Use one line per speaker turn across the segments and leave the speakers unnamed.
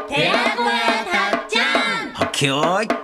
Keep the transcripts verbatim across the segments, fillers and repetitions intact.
寺子屋たっちゃん。
はっけよーい。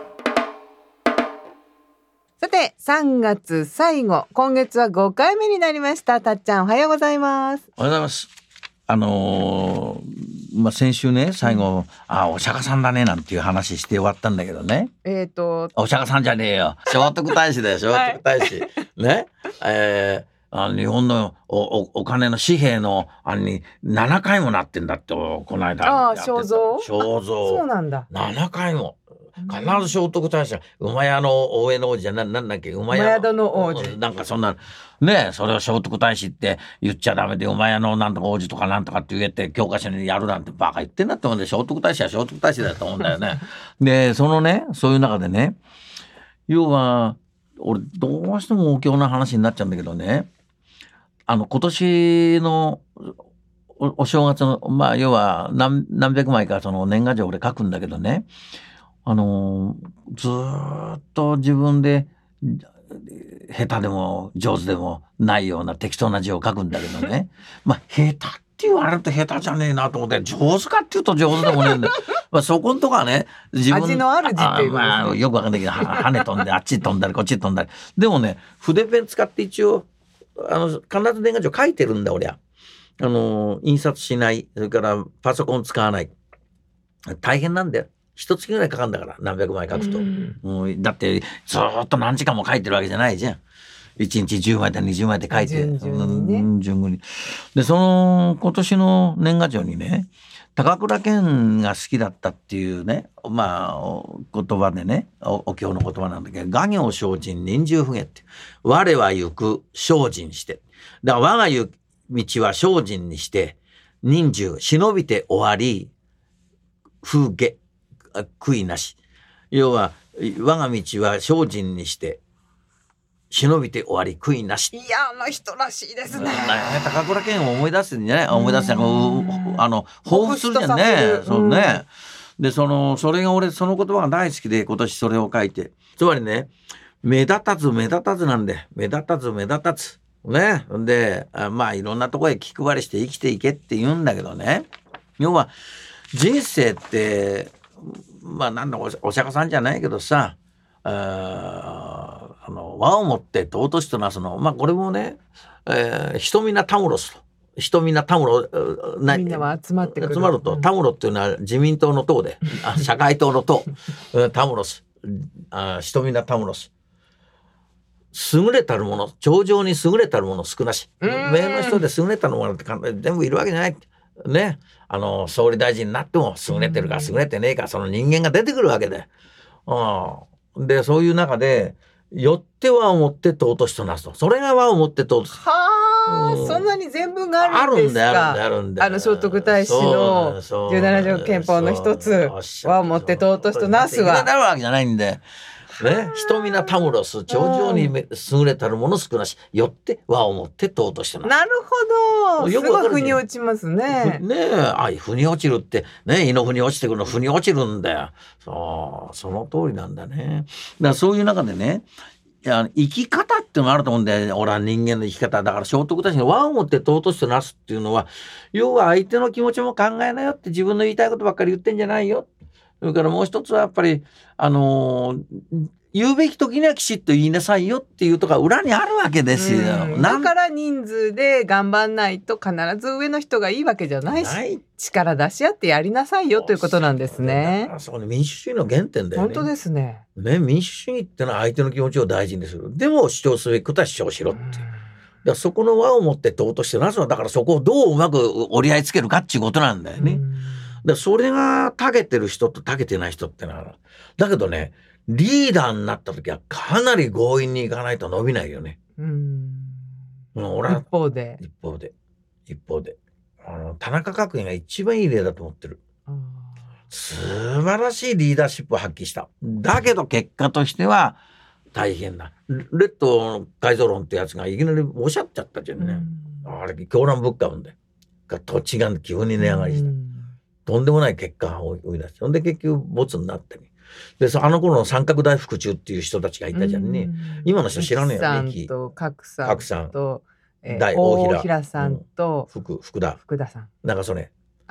さてさんがつ最後、今月はごかいめになりました。たっちゃんおはようございます。
おはようございます。あのー、まあ先週ね最後、うん、あお釈迦さんだねなんていう話して終わったんだけどね。
えっ、ー、と
お釈迦さんじゃねえよ、聖徳太子だよ聖徳太子、はい、ねえーあの日本の お, お, お金の紙幣のあにななかいもなってんだって、この間
ああ肖像
肖像
そうなんだ、
ななかいも必ず聖徳太子は馬屋の大江の王子じゃな、なんだっけ馬屋
の王子
なんかそんなね、それを聖徳太子って言っちゃダメで馬屋のなんとか王子とかなんとかって言えて教科書にやるなんてバカ言ってんだって思うんで、聖徳太子は聖徳太子だと思うんだよねでそのねそういう中でね、要は俺どうしてもお経の話になっちゃうんだけどね、あの今年の お, お正月のまあ要は 何, 何百枚かその年賀状俺書くんだけどね、あのずっと自分で下手でも上手でもないような適当な字を書くんだけどねまあ下手って言われると下手じゃねえなと思って、上手かっていうと上手でもねえんでまあそこんとこはね自分
味のある字っていうことですね。
まあよくわかんないけど跳ね飛んであっち飛んだりこっち飛んだり、でもね筆ペン使って一応あの必ず年賀状書いてるんだ俺は。あの印刷しない、それからパソコン使わない、大変なんだよ。一月ぐらいかかるんだから何百枚書くと、うんうん、だってずっと何時間も書いてるわけじゃないじゃん。一日じゅうまいでにじゅうまいで書いて
順々にね、うん、
順々にでその今年の年賀状にね高倉健が好きだったっていうねまあ言葉でね お, お経の言葉なんだけど、画行精進忍従不下って我は行く精進して、だから我が行く道は精進にして忍従忍びて終わり不下悔いなし、要は我が道は精進にして忍びて終わり悔いなし。
いやあの人らしいですね。
高倉健を思い出すんじゃない、思い出すあの彷彿するじゃんね。そうね。でそのそれが俺その言葉が大好きで今年それを書いて、つまりね目立たず目立たずなんで、目立たず目立たずね。でまあいろんなところへ気配りして生きていけって言うんだけどね、要は人生ってまあなんだ お, お釈迦さんじゃないけどさ、ああの和をもって尊しとなすの、まあこれもね、えー、人皆タムロスと、人皆タムロな
みんなは集まってくる
集まると、うん、タムロっていうのは自民党の党で社会党の党タムロス、あ人皆タムロス、優れたるもの、頂上に優れたるもの少なし、名の人で優れたるものって全部いるわけじゃないね。あの総理大臣になっても優れてるか優れてねえか、その人間が出てくるわけで、うん、でそういう中でよって和をもって尊しとなすと、それが和をもって尊し。
はあ、うん、そんなに全文があるんですか。
あるんだよ、あるんだよ、
あの聖徳太子のじゅうなな条憲法の一つ、和をもって尊しとなすは。
なるわけじゃないんで。ね、人皆タムロス、頂上に優れたるもの少なし、よって和をもって尊しとなす。
なるほど、すごい腑に落ちますね。
ねえ、あい腑に落ちるってね、胃の腑に落ちてくるの腑に落ちるんだよ。そうその通りなんだね。だからそういう中でね、いや生き方っていうのがあると思うんだよね。俺は人間の生き方だから、聖徳太子の和をもって尊しとなすっていうのは、要は相手の気持ちも考えなよって、自分の言いたいことばっかり言ってんじゃないよ。それからもう一つはやっぱりあのー、言うべき時にはきちっと言いなさいよっていうとか裏にあるわけですよ。
だから人数で頑張んないと必ず上の人がいいわけじゃないし、ない力出し合ってやりなさいよということなんですね。
だからその民主主義の原点だよね。
本当ですね。
ね、民主主義ってのは相手の気持ちを大事にする。でも主張すべきことは主張しろって。だからそこの輪を持って尊してなすのだから、そこをどううまく折り合いつけるかっていうことなんだよね。だそれが長けてる人と長けてない人ってのは、だけどねリーダーになった時はかなり強引にいかないと伸びないよね。うん、俺は
一方で
一方で一方であの田中角栄が一番いい例だと思ってる。素晴らしいリーダーシップを発揮した。だけど結果としては大変なレッド改造論ってやつがいきなりおっしゃっちゃったじゃんね。あれ狂乱物価運で土地が急に値上がりした。とんでもない結果を追い出して、ほんで結局ボツになってね。であの頃の三角大福中っていう人たちがいたじゃんね。今の人知らねえよね。
さんと角さん
角さん
と、
えー、大大平
平さんと、
うん、福福田
福田さん。
なんかそれ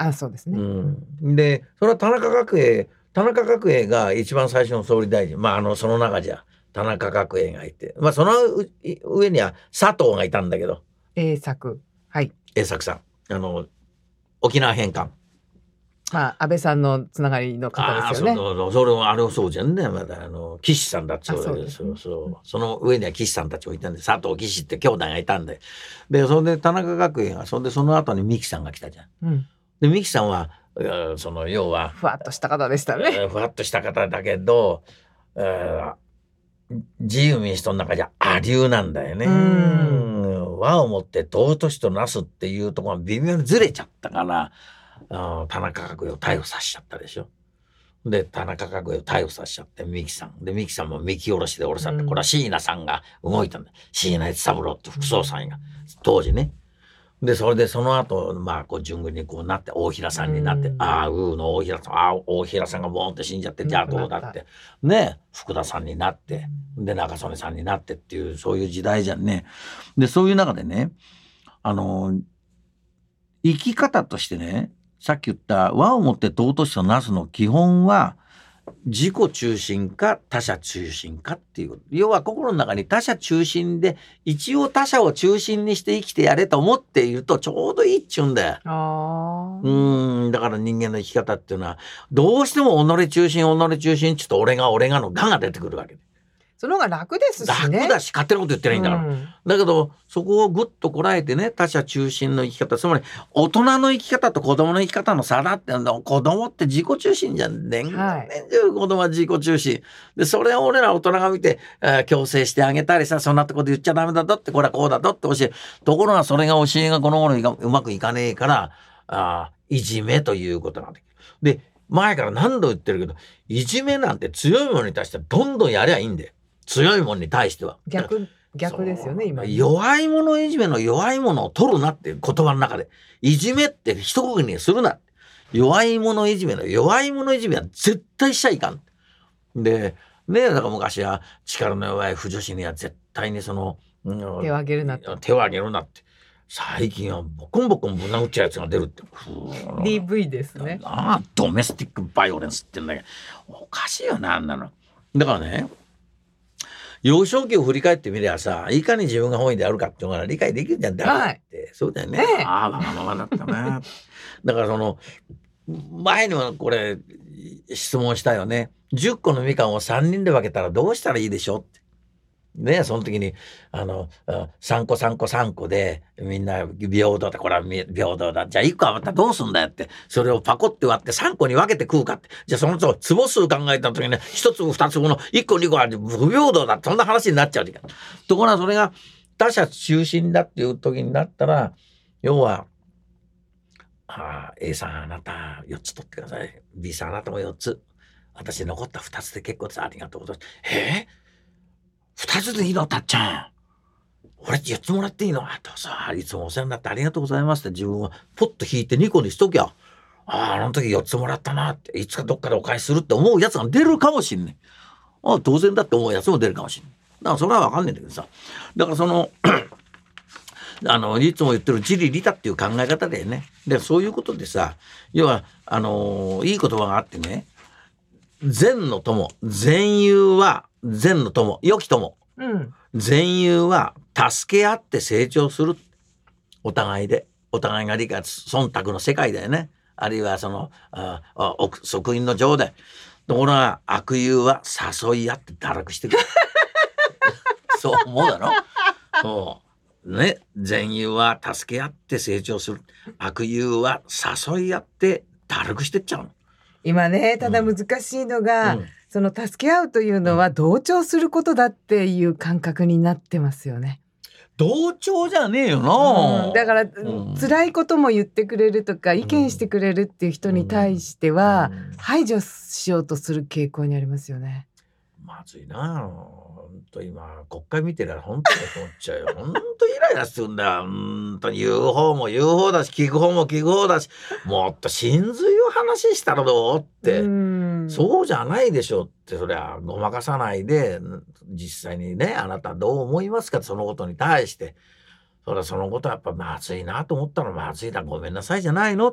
あ、そうですね。
うん、でそれは田中角栄田中角栄が一番最初の総理大臣、まあ、あのその中じゃ田中角栄がいて、まあ、その上には佐藤がいたんだけど、
栄作、はい、
栄作さん、あの沖縄返還、
まあ安倍さんのつながりの方ですよね。
あそうそうそれもあれもそうじゃんね。まだあの岸さんだっちゅうわけですよ。そうそうその上には岸さんたちもいたんで、佐藤岸って兄弟がいたんで、でそれで田中角栄がそれでその後に三木さんが来たじゃん。
うん、
で三木さんはその要は
ふわっとした方でしたね。
ふわっとした方だけど、自由民主党の中じゃ亜流なんだよね。うん和をもって尊しとなすっていうところが微妙にずれちゃったから、田中角栄を逮捕させちゃったでしょ。で田中角栄を逮捕させちゃって三木さんで三木さんも三木下ろしで下ろされて、これは椎名さんが動いたんだ。椎名悦三郎って副総裁が当時ね。でそれでその後まあこう順繰りにこうなって大平さんになって、ああうーの大平さん、ああ大平さんがボーンって死んじゃって、じゃあどうだってね、福田さんになってで中曽根さんになってっていうそういう時代じゃんね。でそういう中でね、あの生き方としてね、さっき言った和をもって尊しとなすの基本は自己中心か他者中心かっていう、要は心の中に他者中心で一応他者を中心にして生きてやれと思っているとちょうどいいっちゅうんだよ。あうんだから人間の生き方っていうのはどうしても己中心己中心ちょっと俺が俺がのがが出てくるわけで、
その方が楽ですしね。
楽だし勝手なこと言ってないんだから、うん、だけどそこをぐっとこらえてね、他者中心の生き方、つまり大人の生き方と子供の生き方の差だってんだ。子供って自己中心じゃんねん、はい、年中子供は自己中心で、それを俺ら大人が見て、えー、強制してあげたりさ、そんなとこで言っちゃダメだぞって、これはこうだぞって教え、ところがそれが教えがこの頃うまくいかねえから、あいじめということなんだ。で前から何度言ってるけど、いじめなんて強いものに対してはどんどんやりゃいいんだよ。強いものに対しては
逆逆ですよね。今
弱い者いじめの弱い者を取るなっていう言葉の中で、いじめって一括りにするな、弱い者いじめの弱い者いじめは絶対しちゃいかんでね。だから昔は力の弱い婦女子には絶対にその、
うん、手を挙げるなって
手を挙げるなって、最近はボコンボコンぶん殴っちゃうやつが出るって
ディーブイ ですね。
ああドメスティックバイオレンスって言うんだけど、おかしいよな、あんなの。だからね、幼少期を振り返ってみればさ、いかに自分が本意であるかっていうのが理解できるじゃん。だからって、はい、そうだよね。ええ、ああわがままだったな。だからその前にもこれ質問したよね。じゅっこのみかんをさんにんで分けたらどうしたらいいでしょうってね。その時にあのさんこさんこさんこでみんな平等だ、これは平等だ、じゃあいっこ余ったらどうすんだよって、それをパコって割ってさんこに分けて食うかって、じゃあそのと坪数考えた時にね、ひとつぶふたつぶのいっこにこは不平等だ、そんな話になっちゃう。ところがそれが他者中心だっていう時になったら、要はああ A さんあなたよっつ取ってください、 B さんあなたもよっつ、私残ったふたつで結構です、ありがとうございます。えー、ふたつでいいのたっちゃん、俺よっつもらっていいの、あとさ、いつもお世話になってありがとうございますって自分はポッと引いてにこにしときゃ、あああの時よっつもらったなって、いつかどっかでお返しするって思うやつが出るかもしんねえ。ああ当然だって思うやつも出るかもしんねえ。だからそれは分かんないんだけどさ、だからそのあのいつも言ってる自利利他っていう考え方でね。でそういうことでさ、要はあのいい言葉があってね、善の友、善友は善の友、良き友、うん、善友は助け合って成長する。お互いでお互いが理解、忖度の世界だよね。あるいはそのああ即因の情で、ところが悪友は誘い合って堕落してくるそう思うだろ。そうね、善友は助け合って成長する、悪友は誘い合って堕落してっちゃうの。
今ね、ただ難しいのが、うんうん、その助け合うというのは同調することだっていう感覚になってますよね。
同調じゃねえよな、
うん、だから、うん、辛いことも言ってくれるとか意見してくれるっていう人に対しては、うん、排除しようとする傾向にありますよね。
まずいな本当、今国会見てるら本当に思っちゃうよ本当イライラするんだよ。本当に言う方も言う方だし、聞く方も聞く方だし、もっと真髄を話したらどうって、うんそうじゃないでしょって、そりゃごまかさないで実際にね、あなたどう思いますか、そのことに対して。それはそのことはやっぱまずいなと思ったら、まずいな、ごめんなさいじゃないの。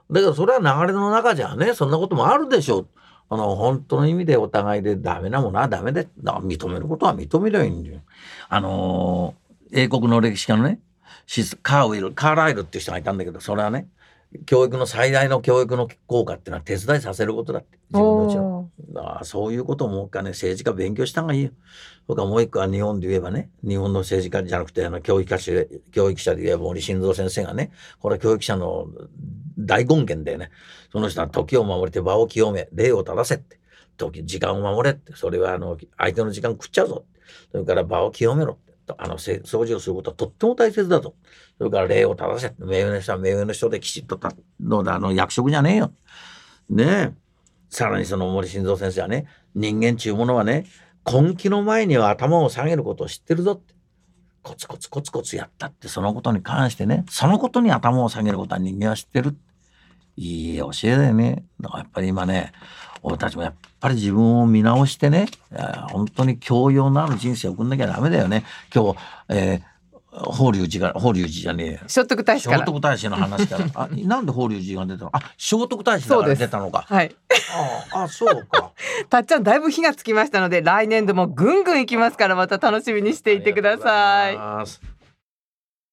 だけどそれは流れの中じゃね、そんなこともあるでしょう。あの本当の意味でお互いでダメなものはダメで、だから認めることは認めりゃいいんだよ。あのー、英国の歴史家のねカーウィルカーライルっていう人がいたんだけど、それはね、教育の最大の教育の効果っていうのは手伝いさせることだって、自分のうちの。だからそういうことをもう一回ね、政治家勉強した方がいいよ。それからもう一個は日本で言えばね、日本の政治家じゃなくてあの教育者教育者で言えば森晋三先生がね、これは教育者の大権現でね、その人は時を守れて場を清め、礼を正せって、時時間を守れって、それはあの相手の時間食っちゃうぞ、それから場を清めろって、あの掃除をすることはとっても大切だと、それから礼を正せ、目上の人は目上の人できちっとたのあの役職じゃねえよねえ。さらにその森晋三先生はね、人間ちゅうものはね、根気の前には頭を下げることを知ってるぞって、コツコツコツコツやったって、そのことに関してね、そのことに頭を下げることは人間は知ってる。いい教えだよね。だからやっぱり今ね、俺たちもやっぱり自分を見直してね、本当に教養のある人生を送んなきゃダメだよね。今日、えー法隆寺が法隆寺じゃねえよ、
聖徳太子から
聖徳太子の話からあ、なんで法隆寺が出たの、あ、聖徳太子だから出たのか。
はい。
ああ、そうか。
たっちゃんだいぶ火がつきましたので、来年度もぐんぐんいきますから、また楽しみにしていてください。
ありがとうございます。